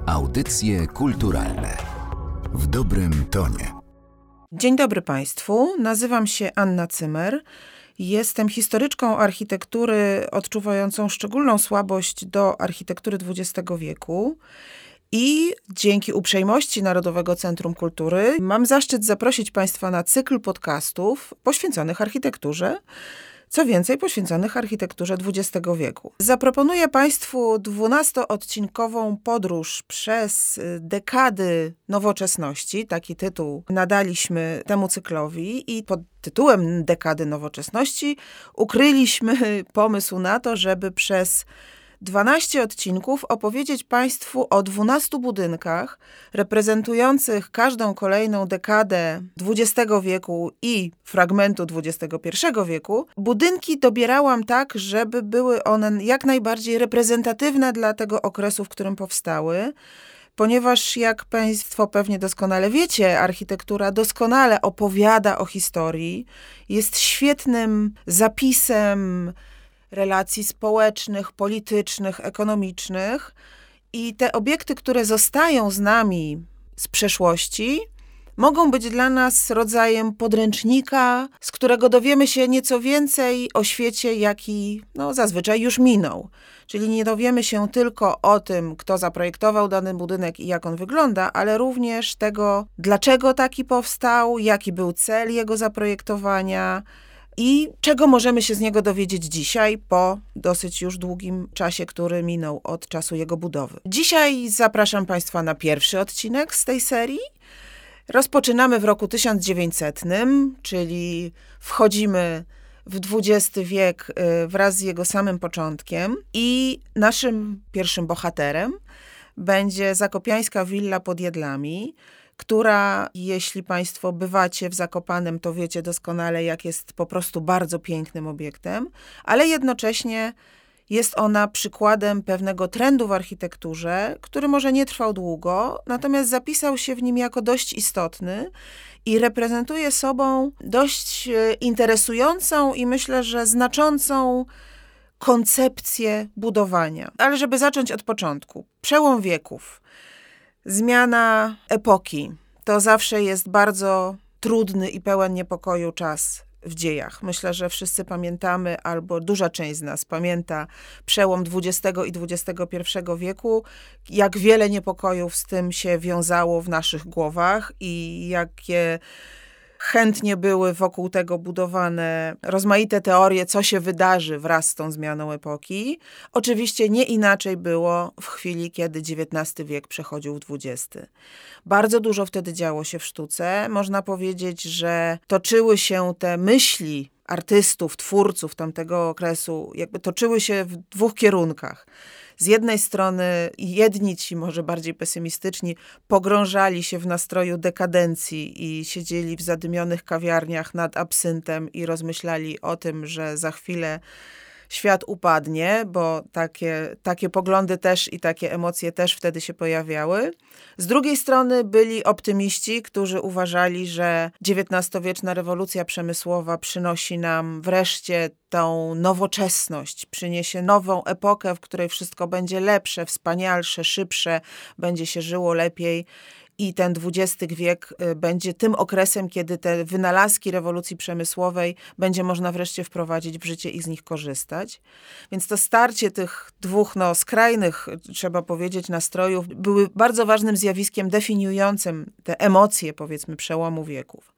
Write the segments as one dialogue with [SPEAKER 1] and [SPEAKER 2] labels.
[SPEAKER 1] Audycje kulturalne w dobrym tonie.
[SPEAKER 2] Dzień dobry Państwu, nazywam się Anna Cymer. Jestem historyczką architektury odczuwającą szczególną słabość do architektury XX wieku. I dzięki uprzejmości Narodowego Centrum Kultury mam zaszczyt zaprosić Państwa na cykl podcastów poświęconych architekturze, co więcej poświęconych architekturze XX wieku. Zaproponuję Państwu 12-odcinkową podróż przez dekady nowoczesności. Taki tytuł nadaliśmy temu cyklowi i pod tytułem Dekady nowoczesności ukryliśmy pomysł na to, żeby przez 12 odcinków opowiedzieć Państwu o 12 budynkach reprezentujących każdą kolejną dekadę XX wieku i fragmentu XXI wieku. Budynki dobierałam tak, żeby były one jak najbardziej reprezentatywne dla tego okresu, w którym powstały. Ponieważ, jak Państwo pewnie doskonale wiecie, architektura doskonale opowiada o historii, jest świetnym zapisem relacji społecznych, politycznych, ekonomicznych i te obiekty, które zostają z nami z przeszłości, mogą być dla nas rodzajem podręcznika, z którego dowiemy się nieco więcej o świecie, jaki zazwyczaj już minął. Czyli nie dowiemy się tylko o tym, kto zaprojektował dany budynek i jak on wygląda, ale również tego, dlaczego taki powstał, jaki był cel jego zaprojektowania, i czego możemy się z niego dowiedzieć dzisiaj po dosyć już długim czasie, który minął od czasu jego budowy. Dzisiaj zapraszam Państwa na pierwszy odcinek z tej serii. Rozpoczynamy w roku 1900, czyli wchodzimy w XX wiek wraz z jego samym początkiem i naszym pierwszym bohaterem będzie zakopiańska willa pod Jedlami, która, jeśli Państwo bywacie w Zakopanem, to wiecie doskonale, jak jest po prostu bardzo pięknym obiektem, ale jednocześnie jest ona przykładem pewnego trendu w architekturze, który może nie trwał długo, natomiast zapisał się w nim jako dość istotny i reprezentuje sobą dość interesującą i myślę, że znaczącą koncepcję budowania. Ale żeby zacząć od początku, przełom wieków. Zmiana epoki to zawsze jest bardzo trudny i pełen niepokoju czas w dziejach. Myślę, że wszyscy pamiętamy, albo duża część z nas pamięta przełom XX i XXI wieku, jak wiele niepokojów z tym się wiązało w naszych głowach i jakie chętnie były wokół tego budowane rozmaite teorie, co się wydarzy wraz z tą zmianą epoki. Oczywiście nie inaczej było w chwili, kiedy XIX wiek przechodził w XX. Bardzo dużo wtedy działo się w sztuce. Można powiedzieć, że toczyły się te myśli artystów, twórców tamtego okresu, jakby toczyły się w dwóch kierunkach. Z jednej strony jedni ci, może bardziej pesymistyczni, pogrążali się w nastroju dekadencji i siedzieli w zadymionych kawiarniach nad absyntem i rozmyślali o tym, że za chwilę świat upadnie, bo takie poglądy też i takie emocje też wtedy się pojawiały. Z drugiej strony byli optymiści, którzy uważali, że XIX-wieczna rewolucja przemysłowa przynosi nam wreszcie tą nowoczesność, przyniesie nową epokę, w której wszystko będzie lepsze, wspanialsze, szybsze, będzie się żyło lepiej. I ten XX wiek będzie tym okresem, kiedy te wynalazki rewolucji przemysłowej będzie można wreszcie wprowadzić w życie i z nich korzystać. Więc to starcie tych dwóch skrajnych, trzeba powiedzieć, nastrojów były bardzo ważnym zjawiskiem definiującym te emocje, powiedzmy, przełomu wieków.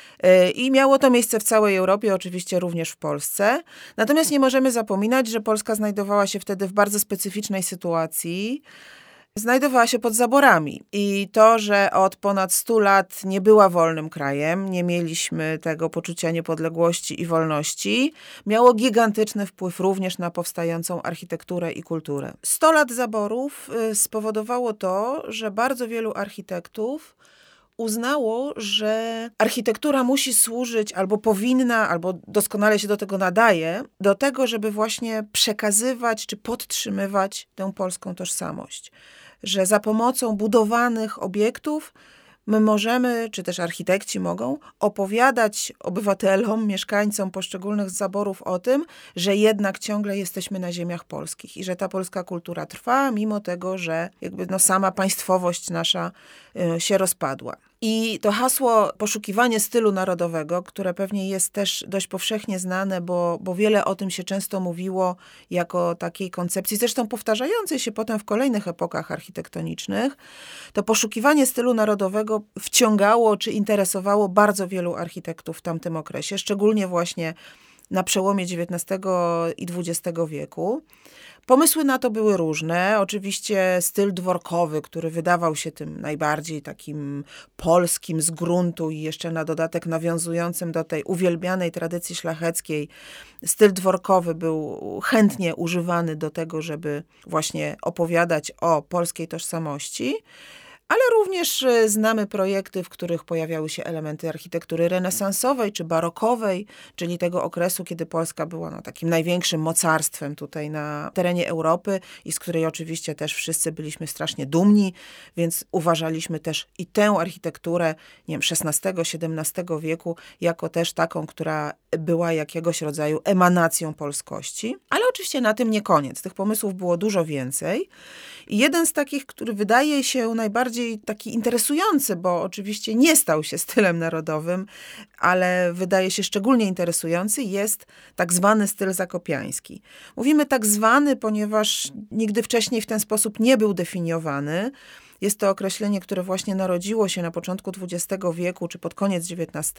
[SPEAKER 2] I miało to miejsce w całej Europie, oczywiście również w Polsce. Natomiast nie możemy zapominać, że Polska znajdowała się wtedy w bardzo specyficznej sytuacji. Znajdowała się pod zaborami i to, że od ponad 100 lat nie była wolnym krajem, nie mieliśmy tego poczucia niepodległości i wolności, miało gigantyczny wpływ również na powstającą architekturę i kulturę. 100 lat zaborów spowodowało to, że bardzo wielu architektów uznało, że architektura musi służyć albo powinna, albo doskonale się do tego nadaje, do tego, żeby właśnie przekazywać czy podtrzymywać tę polską tożsamość. Że za pomocą budowanych obiektów my możemy, czy też architekci mogą, opowiadać obywatelom, mieszkańcom poszczególnych zaborów o tym, że jednak ciągle jesteśmy na ziemiach polskich i że ta polska kultura trwa, mimo tego, że sama państwowość nasza się rozpadła. I to hasło poszukiwanie stylu narodowego, które pewnie jest też dość powszechnie znane, bo wiele o tym się często mówiło jako takiej koncepcji, zresztą powtarzającej się potem w kolejnych epokach architektonicznych, to poszukiwanie stylu narodowego wciągało czy interesowało bardzo wielu architektów w tamtym okresie, szczególnie właśnie na przełomie XIX i XX wieku. Pomysły na to były różne. Oczywiście styl dworkowy, który wydawał się tym najbardziej takim polskim z gruntu i jeszcze na dodatek nawiązującym do tej uwielbianej tradycji szlacheckiej. Styl dworkowy był chętnie używany do tego, żeby właśnie opowiadać o polskiej tożsamości. Ale również znamy projekty, w których pojawiały się elementy architektury renesansowej czy barokowej, czyli tego okresu, kiedy Polska była takim największym mocarstwem tutaj na terenie Europy i z której oczywiście też wszyscy byliśmy strasznie dumni, więc uważaliśmy też i tę architekturę, XVI-XVII wieku jako też taką, która była jakiegoś rodzaju emanacją polskości. Ale oczywiście na tym nie koniec. Tych pomysłów było dużo więcej. I jeden z takich, który wydaje się najbardziej taki interesujący, bo oczywiście nie stał się stylem narodowym, ale wydaje się szczególnie interesujący, jest tak zwany styl zakopiański. Mówimy tak zwany, ponieważ nigdy wcześniej w ten sposób nie był definiowany. Jest to określenie, które właśnie narodziło się na początku XX wieku, czy pod koniec XIX.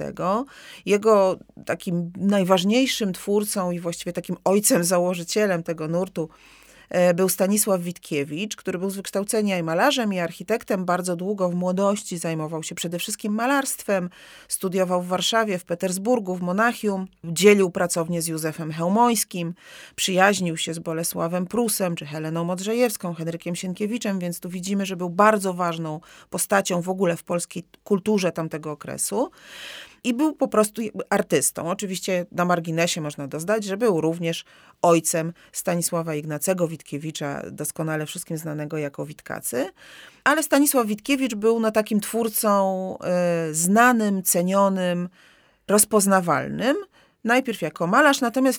[SPEAKER 2] Jego takim najważniejszym twórcą i właściwie takim ojcem, założycielem tego nurtu był Stanisław Witkiewicz, który był z wykształcenia i malarzem, i architektem. Bardzo długo w młodości zajmował się przede wszystkim malarstwem. Studiował w Warszawie, w Petersburgu, w Monachium. Dzielił pracownię z Józefem Chełmońskim. Przyjaźnił się z Bolesławem Prusem, czy Heleną Modrzejewską, Henrykiem Sienkiewiczem, więc tu widzimy, że był bardzo ważną postacią w ogóle w polskiej kulturze tamtego okresu. I był po prostu artystą. Oczywiście na marginesie można dodać, że był również ojcem Stanisława Ignacego Witkiewicza, doskonale wszystkim znanego jako Witkacy. Ale Stanisław Witkiewicz był takim twórcą znanym, cenionym, rozpoznawalnym. Najpierw jako malarz, natomiast w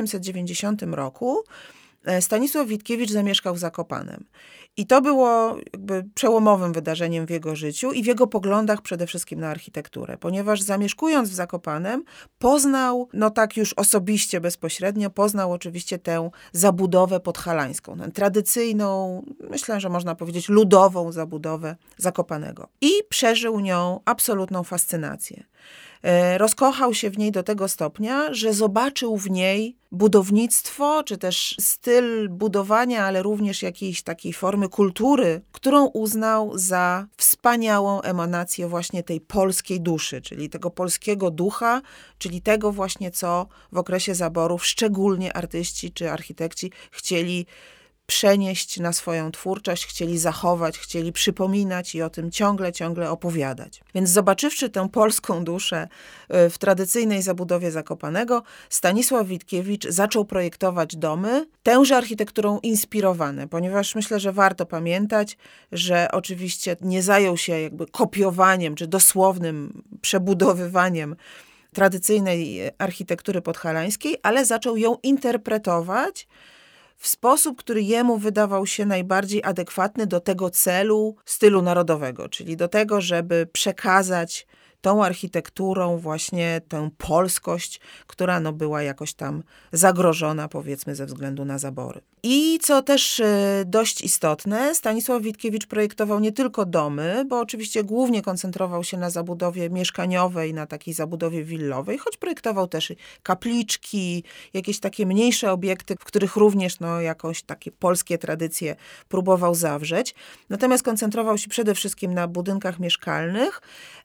[SPEAKER 2] 1890 roku Stanisław Witkiewicz zamieszkał w Zakopanem. I to było przełomowym wydarzeniem w jego życiu i w jego poglądach przede wszystkim na architekturę, ponieważ zamieszkując w Zakopanem poznał, tak już osobiście, bezpośrednio, poznał oczywiście tę zabudowę podhalańską, tę tradycyjną, myślę, że można powiedzieć ludową zabudowę Zakopanego. I przeżył nią absolutną fascynację. Rozkochał się w niej do tego stopnia, że zobaczył w niej budownictwo, czy też styl budowania, ale również jakiejś takiej formy kultury, którą uznał za wspaniałą emanację właśnie tej polskiej duszy, czyli tego polskiego ducha, czyli tego właśnie, co w okresie zaborów szczególnie artyści czy architekci chcieli przenieść na swoją twórczość, chcieli zachować, chcieli przypominać i o tym ciągle opowiadać. Więc zobaczywszy tę polską duszę w tradycyjnej zabudowie Zakopanego, Stanisław Witkiewicz zaczął projektować domy tęże architekturą inspirowane, ponieważ myślę, że warto pamiętać, że oczywiście nie zajął się kopiowaniem czy dosłownym przebudowywaniem tradycyjnej architektury podhalańskiej, ale zaczął ją interpretować w sposób, który jemu wydawał się najbardziej adekwatny do tego celu stylu narodowego, czyli do tego, żeby przekazać tą architekturą właśnie tę polskość, która była jakoś tam zagrożona, powiedzmy, ze względu na zabory. I co też dość istotne, Stanisław Witkiewicz projektował nie tylko domy, bo oczywiście głównie koncentrował się na zabudowie mieszkaniowej, na takiej zabudowie willowej, choć projektował też kapliczki, jakieś takie mniejsze obiekty, w których również jakoś takie polskie tradycje próbował zawrzeć. Natomiast koncentrował się przede wszystkim na budynkach mieszkalnych,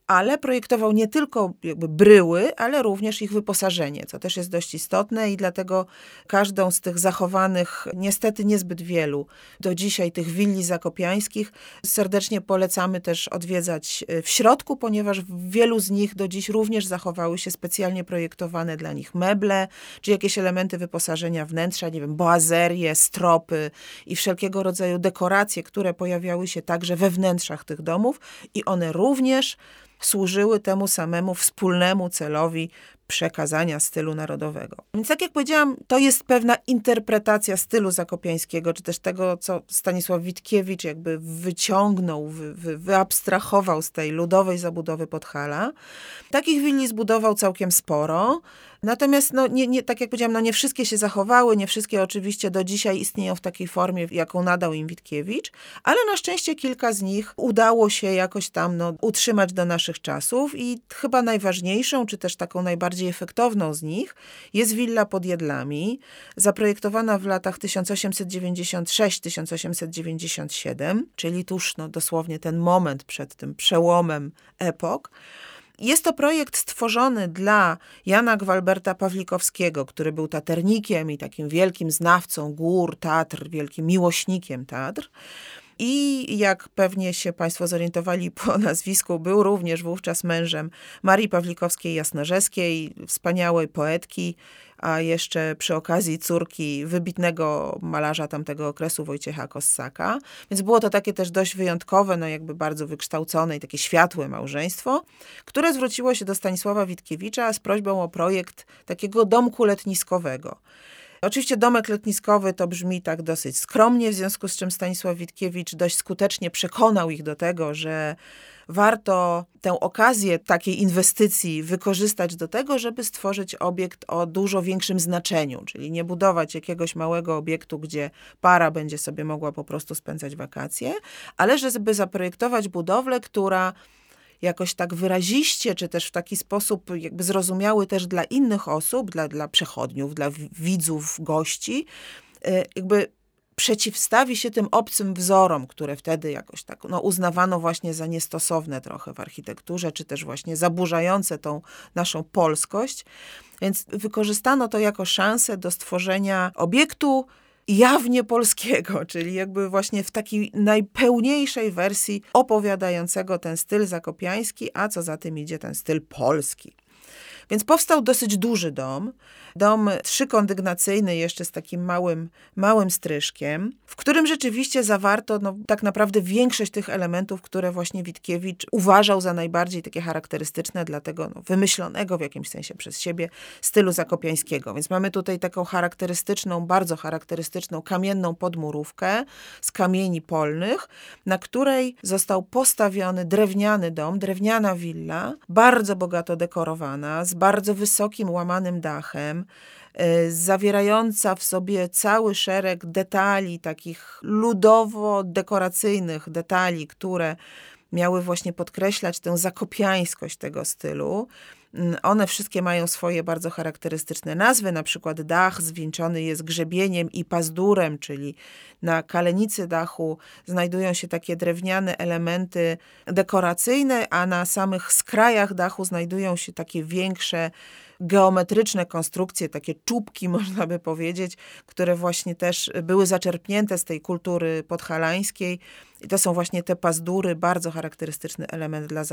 [SPEAKER 2] ale projektował nie tylko jakby bryły, ale również ich wyposażenie, co też jest dość istotne i dlatego każdą z tych zachowanych, niestety niezbyt wielu do dzisiaj tych willi zakopiańskich serdecznie polecamy też odwiedzać w środku, ponieważ w wielu z nich do dziś również zachowały się specjalnie projektowane dla nich meble, czy jakieś elementy wyposażenia wnętrza, nie wiem, boazerie, stropy i wszelkiego rodzaju dekoracje, które pojawiały się także we wnętrzach tych domów i one również służyły temu samemu wspólnemu celowi przekazania stylu narodowego. Więc tak jak powiedziałam, to jest pewna interpretacja stylu zakopiańskiego, czy też tego, co Stanisław Witkiewicz jakby wyciągnął, wyabstrahował z tej ludowej zabudowy Podhala. Takich willi zbudował całkiem sporo. Natomiast, tak jak powiedziałam, nie wszystkie się zachowały, nie wszystkie oczywiście do dzisiaj istnieją w takiej formie, jaką nadał im Witkiewicz, ale na szczęście kilka z nich udało się jakoś tam utrzymać do naszych czasów i chyba najważniejszą, czy też taką najbardziej efektowną z nich jest willa pod Jedlami, zaprojektowana w latach 1896-1897, czyli tuż dosłownie ten moment przed tym przełomem epok. Jest to projekt stworzony dla Jana Gwalberta Pawlikowskiego, który był taternikiem i takim wielkim znawcą gór, Tatr, wielkim miłośnikiem Tatr. I jak pewnie się Państwo zorientowali po nazwisku, był również wówczas mężem Marii Pawlikowskiej-Jasnorzeskiej, wspaniałej poetki, a jeszcze przy okazji córki wybitnego malarza tamtego okresu Wojciecha Kossaka. Więc było to takie też dość wyjątkowe, jakby bardzo wykształcone i takie światłe małżeństwo, które zwróciło się do Stanisława Witkiewicza z prośbą o projekt takiego domku letniskowego. Oczywiście domek letniskowy to brzmi tak dosyć skromnie, w związku z czym Stanisław Witkiewicz dość skutecznie przekonał ich do tego, że warto tę okazję takiej inwestycji wykorzystać do tego, żeby stworzyć obiekt o dużo większym znaczeniu, czyli nie budować jakiegoś małego obiektu, gdzie para będzie sobie mogła po prostu spędzać wakacje, ale żeby zaprojektować budowlę, która jakoś tak wyraziście, czy też w taki sposób jakby zrozumiały też dla innych osób, dla przechodniów, dla widzów, gości, jakby przeciwstawi się tym obcym wzorom, które wtedy jakoś tak uznawano właśnie za niestosowne trochę w architekturze, czy też właśnie zaburzające tą naszą polskość. Więc wykorzystano to jako szansę do stworzenia obiektu jawnie polskiego, czyli jakby właśnie w takiej najpełniejszej wersji opowiadającego ten styl zakopiański, a co za tym idzie ten styl polski. Więc powstał dosyć duży dom 3-kondygnacyjny jeszcze z takim małym stryżkiem, w którym rzeczywiście zawarto tak naprawdę większość tych elementów, które właśnie Witkiewicz uważał za najbardziej takie charakterystyczne dla tego wymyślonego w jakimś sensie przez siebie stylu zakopiańskiego. Więc mamy tutaj taką bardzo charakterystyczną kamienną podmurówkę z kamieni polnych, na której został postawiony drewniany dom, drewniana willa, bardzo bogato dekorowana, z bardzo wysokim, łamanym dachem, zawierająca w sobie cały szereg detali, takich ludowo-dekoracyjnych detali, które miały właśnie podkreślać tę zakopiańskość tego stylu. One wszystkie mają swoje bardzo charakterystyczne nazwy, na przykład dach zwieńczony jest grzebieniem i pazdurem, czyli na kalenicy dachu znajdują się takie drewniane elementy dekoracyjne, a na samych skrajach dachu znajdują się takie większe geometryczne konstrukcje, takie czubki można by powiedzieć, które właśnie też były zaczerpnięte z tej kultury podhalańskiej. I to są właśnie te pazdury, bardzo charakterystyczny element dla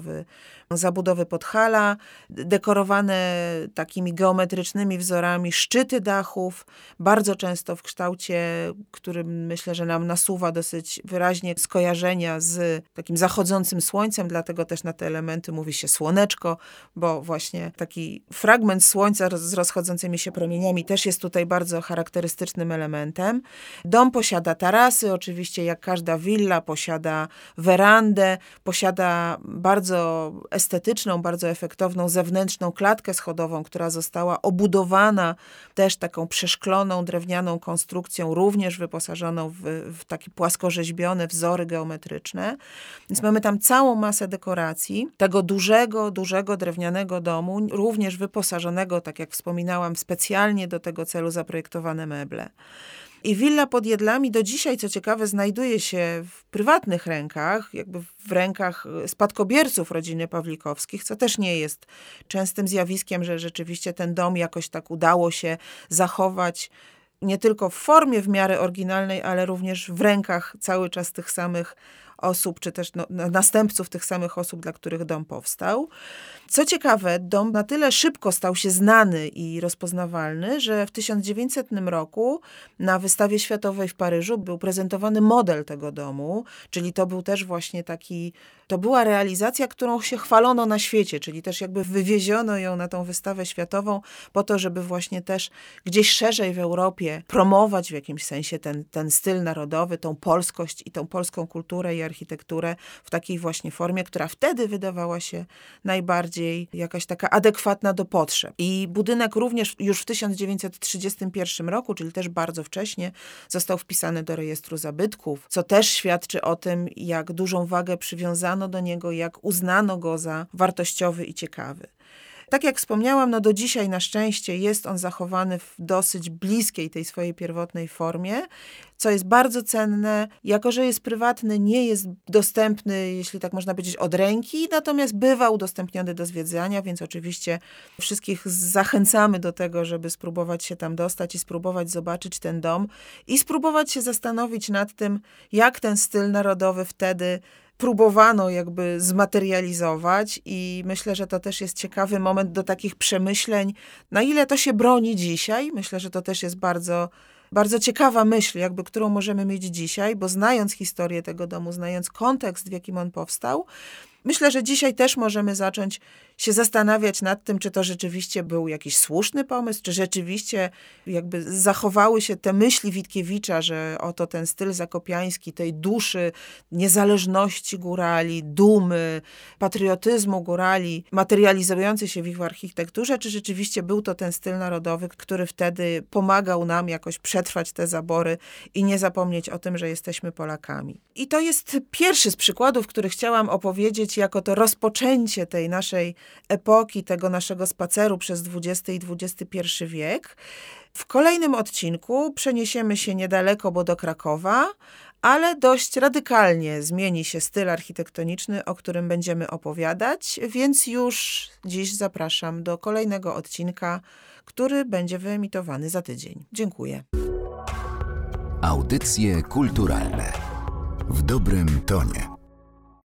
[SPEAKER 2] zabudowy Podhala, dekorowane takimi geometrycznymi wzorami szczyty dachów, bardzo często w kształcie, który myślę, że nam nasuwa dosyć wyraźnie skojarzenia z takim zachodzącym słońcem, dlatego też na te elementy mówi się słoneczko, bo właśnie taki fragment słońca z rozchodzącymi się promieniami też jest tutaj bardzo charakterystycznym elementem. Dom posiada tarasy, oczywiście jak każda willa, posiada werandę, posiada bardzo estetyczną, bardzo efektowną zewnętrzną klatkę schodową, która została obudowana też taką przeszkloną, drewnianą konstrukcją, również wyposażoną w takie płaskorzeźbione wzory geometryczne. Więc mamy tam całą masę dekoracji tego dużego drewnianego domu, również wyposażonego, tak jak wspominałam, specjalnie do tego celu zaprojektowane meble. I willa pod Jedlami do dzisiaj, co ciekawe, znajduje się w prywatnych rękach, jakby w rękach spadkobierców rodziny Pawlikowskich, co też nie jest częstym zjawiskiem, że rzeczywiście ten dom jakoś tak udało się zachować nie tylko w formie w miarę oryginalnej, ale również w rękach cały czas tych samych osób, czy też następców tych samych osób, dla których dom powstał. Co ciekawe, dom na tyle szybko stał się znany i rozpoznawalny, że w 1900 roku na wystawie światowej w Paryżu był prezentowany model tego domu, czyli to był też właśnie to była realizacja, którą się chwalono na świecie, czyli też jakby wywieziono ją na tą wystawę światową po to, żeby właśnie też gdzieś szerzej w Europie promować w jakimś sensie ten styl narodowy, tą polskość i tą polską kulturę i architekturę w takiej właśnie formie, która wtedy wydawała się najbardziej jakaś taka adekwatna do potrzeb. I budynek również już w 1931 roku, czyli też bardzo wcześnie, został wpisany do rejestru zabytków, co też świadczy o tym, jak dużą wagę przywiązano do niego, jak uznano go za wartościowy i ciekawy. Tak jak wspomniałam, do dzisiaj na szczęście jest on zachowany w dosyć bliskiej tej swojej pierwotnej formie, co jest bardzo cenne. Jako że jest prywatny, nie jest dostępny, jeśli tak można powiedzieć, od ręki, natomiast bywa udostępniony do zwiedzania, więc oczywiście wszystkich zachęcamy do tego, żeby spróbować się tam dostać i spróbować zobaczyć ten dom i spróbować się zastanowić nad tym, jak ten styl narodowy wtedy próbowano jakby zmaterializować i myślę, że to też jest ciekawy moment do takich przemyśleń, na ile to się broni dzisiaj. Myślę, że to też jest bardzo, bardzo ciekawa myśl, jakby, którą możemy mieć dzisiaj, bo znając historię tego domu, znając kontekst, w jakim on powstał, myślę, że dzisiaj też możemy zacząć się zastanawiać nad tym, czy to rzeczywiście był jakiś słuszny pomysł, czy rzeczywiście jakby zachowały się te myśli Witkiewicza, że oto ten styl zakopiański, tej duszy niezależności górali, dumy, patriotyzmu górali, materializujący się w ich architekturze, czy rzeczywiście był to ten styl narodowy, który wtedy pomagał nam jakoś przetrwać te zabory i nie zapomnieć o tym, że jesteśmy Polakami. I to jest pierwszy z przykładów, który chciałam opowiedzieć jako to rozpoczęcie tej naszej epoki, tego naszego spaceru przez XX i XXI wiek. W kolejnym odcinku przeniesiemy się niedaleko, bo do Krakowa, ale dość radykalnie zmieni się styl architektoniczny, o którym będziemy opowiadać, więc już dziś zapraszam do kolejnego odcinka, który będzie wyemitowany za tydzień. Dziękuję.
[SPEAKER 1] Audycje kulturalne w dobrym tonie.